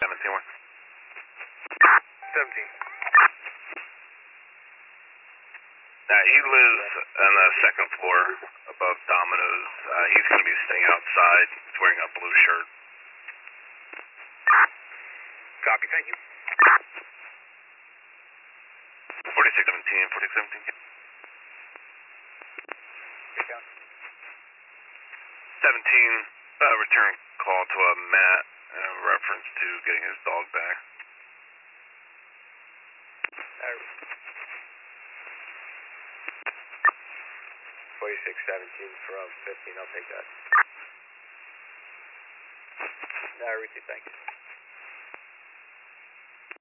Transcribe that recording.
17 1. 17. He lives on the second floor above Domino's. He's going to be staying outside. He's wearing a blue shirt. Copy, thank you. 4617, 4617. Get down. 17, return call to Matt in reference to getting his dog back. 4617 from 15, I'll take that. Route 2, thanks.